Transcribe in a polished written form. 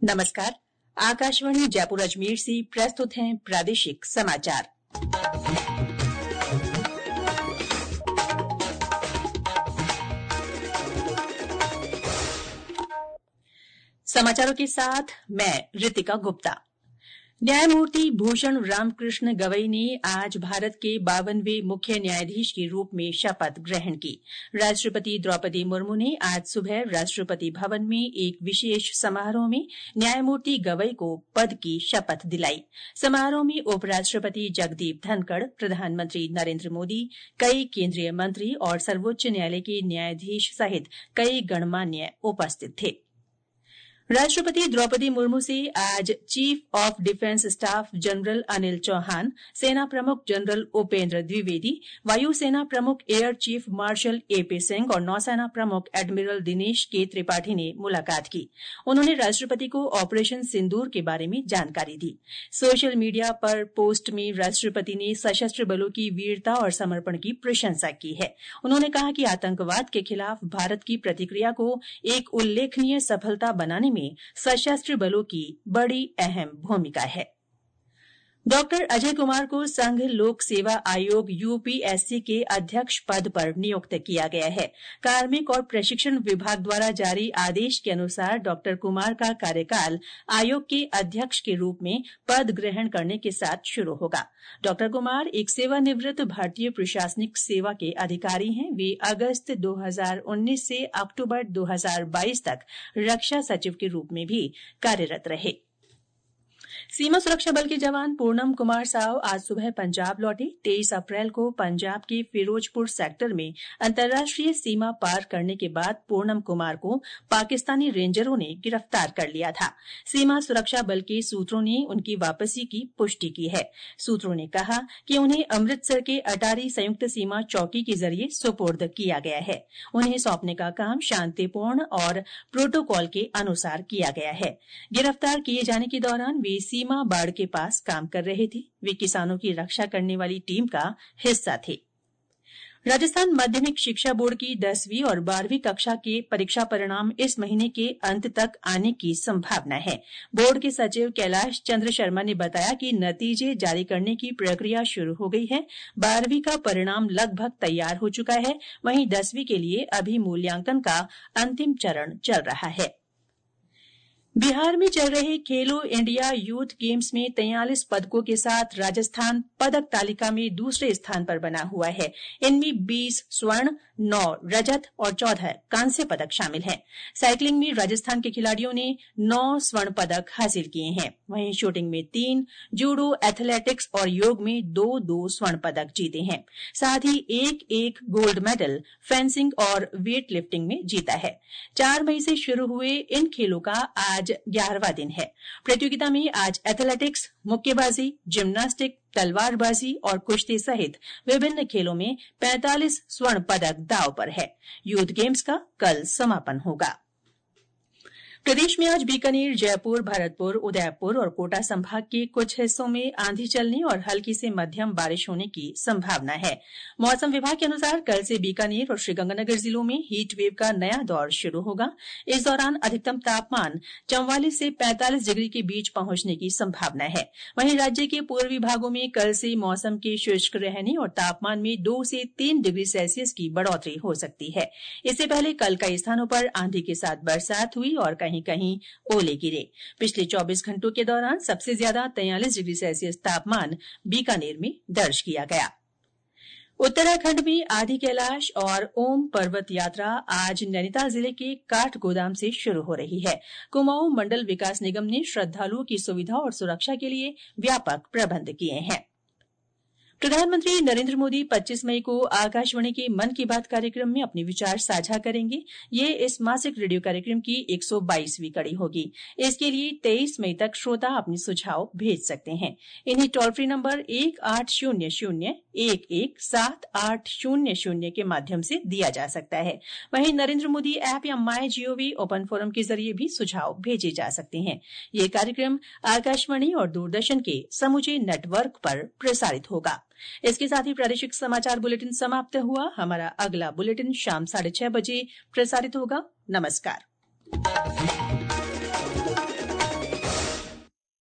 नमस्कार। आकाशवाणी जयपुर अजमेर से प्रस्तुत हैं प्रादेशिक समाचार। समाचारों के साथ मैं ऋतिका गुप्ता। न्यायमूर्ति भूषण रामकृष्ण गवई ने आज भारत के 52वें मुख्य न्यायाधीश के रूप में शपथ ग्रहण की। राष्ट्रपति द्रौपदी मुर्मू ने आज सुबह राष्ट्रपति भवन में एक विशेष समारोह में न्यायमूर्ति गवई को पद की शपथ दिलाई। समारोह में उपराष्ट्रपति जगदीप धनखड़, प्रधानमंत्री नरेंद्र मोदी, कई केंद्रीय मंत्री और सर्वोच्च न्यायालय के न्यायाधीश सहित कई गणमान्य उपस्थित थे। राष्ट्रपति द्रौपदी मुर्मू से आज chief of defence staff general Anil Chauhan, सेना प्रमुख जनरल उपेंद्र द्विवेदी, वायुसेना प्रमुख air chief marshal AP Singh और नौसेना प्रमुख एडमिरल दिनेश के त्रिपाठी ने मुलाकात की। उन्होंने राष्ट्रपति को ऑपरेशन सिंदूर के बारे में जानकारी दी। सोशल मीडिया पर पोस्ट में राष्ट्रपति ने सशस्त्र बलों की वीरता और समर्पण की प्रशंसा की है। उन्होंने कहा कि आतंकवाद के खिलाफ भारत की प्रतिक्रिया को एक उल्लेखनीय सफलता बनाने में सशस्त्र बलों की बड़ी अहम भूमिका है। डॉक्टर अजय कुमार को संघ लोक सेवा आयोग यूपीएससी के अध्यक्ष पद पर नियुक्त किया गया है। कार्मिक और प्रशिक्षण विभाग द्वारा जारी आदेश के अनुसार डॉक्टर कुमार का कार्यकाल आयोग के अध्यक्ष के रूप में पद ग्रहण करने के साथ शुरू होगा। डॉक्टर कुमार एक सेवानिवृत्त भारतीय प्रशासनिक सेवा के अधिकारी हैं। वे अगस्त 2019 से अक्टूबर 2022 तक रक्षा सचिव के रूप में भी कार्यरत रहे। सीमा सुरक्षा बल के जवान पूनम कुमार साव आज सुबह पंजाब लौटे। 23 अप्रैल को पंजाब के फिरोजपुर सेक्टर में अंतर्राष्ट्रीय सीमा पार करने के बाद पूनम कुमार को पाकिस्तानी रेंजरों ने गिरफ्तार कर लिया था। सीमा सुरक्षा बल के सूत्रों ने उनकी वापसी की पुष्टि की है। सूत्रों ने कहा कि उन्हें अमृतसर के अटारी संयुक्त सीमा चौकी के जरिए सुपुर्द किया गया है। उन्हें सौंपने का काम शांतिपूर्ण और प्रोटोकॉल के अनुसार किया गया है। गिरफ्तार किए जाने के दौरान वे सीमा बाड़ के पास काम कर रहे थे। वे किसानों की रक्षा करने वाली टीम का हिस्सा थे। राजस्थान माध्यमिक शिक्षा बोर्ड की 10वीं और 12वीं कक्षा के परीक्षा परिणाम इस महीने के अंत तक आने की संभावना है। बोर्ड के सचिव कैलाश चंद्र शर्मा ने बताया कि नतीजे जारी करने की प्रक्रिया शुरू हो गई है। 12वीं का परिणाम लगभग तैयार हो चुका है। वहीं 10वीं के लिए अभी मूल्यांकन का अंतिम चरण चल रहा है। बिहार में चल रहे खेलो इंडिया यूथ गेम्स में 43 पदकों के साथ राजस्थान पदक तालिका में दूसरे स्थान पर बना हुआ है। इनमें 20 स्वर्ण, 9 रजत और 14 कांस्य पदक शामिल हैं। साइकिलिंग में राजस्थान के खिलाड़ियों ने 9 स्वर्ण पदक हासिल किए हैं। वहीं शूटिंग में 3, जूडो, एथलेटिक्स और योग में 2-2 स्वर्ण पदक जीते हैं। साथ ही 1-1 गोल्ड मेडल फेंसिंग और वेट लिफ्टिंग में जीता है। 4 मई से शुरू हुए इन खेलों का आज 11वां दिन है। प्रतियोगिता में आज एथलेटिक्स, मुक्केबाजी, जिम्नास्टिक, तलवारबाजी और कुश्ती सहित विभिन्न खेलों में 45 स्वर्ण पदक दांव पर है। यूथ गेम्स का कल समापन होगा। प्रदेश में आज बीकानेर, जयपुर, भरतपुर, उदयपुर और कोटा संभाग के कुछ हिस्सों में आंधी चलने और हल्की से मध्यम बारिश होने की संभावना है। मौसम विभाग के अनुसार कल से बीकानेर और श्रीगंगानगर जिलों में हीट वेव का नया दौर शुरू होगा। इस दौरान अधिकतम तापमान 44 से 45 डिग्री के बीच पहुंचने की संभावना है। वहीं राज्य के पूर्वी भागों में कल से मौसम के शुष्क रहने और तापमान में 2 से 3 डिग्री सेल्सियस की बढ़ोतरी हो सकती है। इससे पहले कल कई स्थानों पर आंधी के साथ बरसात हुई और कहीं ओले गिरे। पिछले 24 घंटों के दौरान सबसे ज्यादा 43 डिग्री सेल्सियस तापमान बीकानेर में दर्ज किया गया। उत्तराखंड में आदि कैलाश और ओम पर्वत यात्रा आज नैनीताल जिले के काठगोदाम से शुरू हो रही है। कुमाऊं मंडल विकास निगम ने श्रद्धालुओं की सुविधा और सुरक्षा के लिए व्यापक प्रबंध किए हैं। प्रधानमंत्री नरेंद्र मोदी 25 मई को आकाशवाणी के मन की बात कार्यक्रम में अपने विचार साझा करेंगे। ये इस मासिक रेडियो कार्यक्रम की 122वीं कड़ी होगी। इसके लिए 23 मई तक श्रोता अपने सुझाव भेज सकते हैं। इन्हें टोल फ्री नंबर 1800-117800 के माध्यम से दिया जा सकता है। वहीं नरेंद्र मोदी ऐप या माई जीओवी ओपन फोरम के जरिए भी सुझाव भेजे जा सकते हैं। ये कार्यक्रम आकाशवाणी और दूरदर्शन के समूचे नेटवर्क पर प्रसारित होगा। इसके साथ ही प्रादेशिक समाचार बुलेटिन समाप्त हुआ। हमारा अगला बुलेटिन शाम 6:30 बजे प्रसारित होगा। नमस्कार।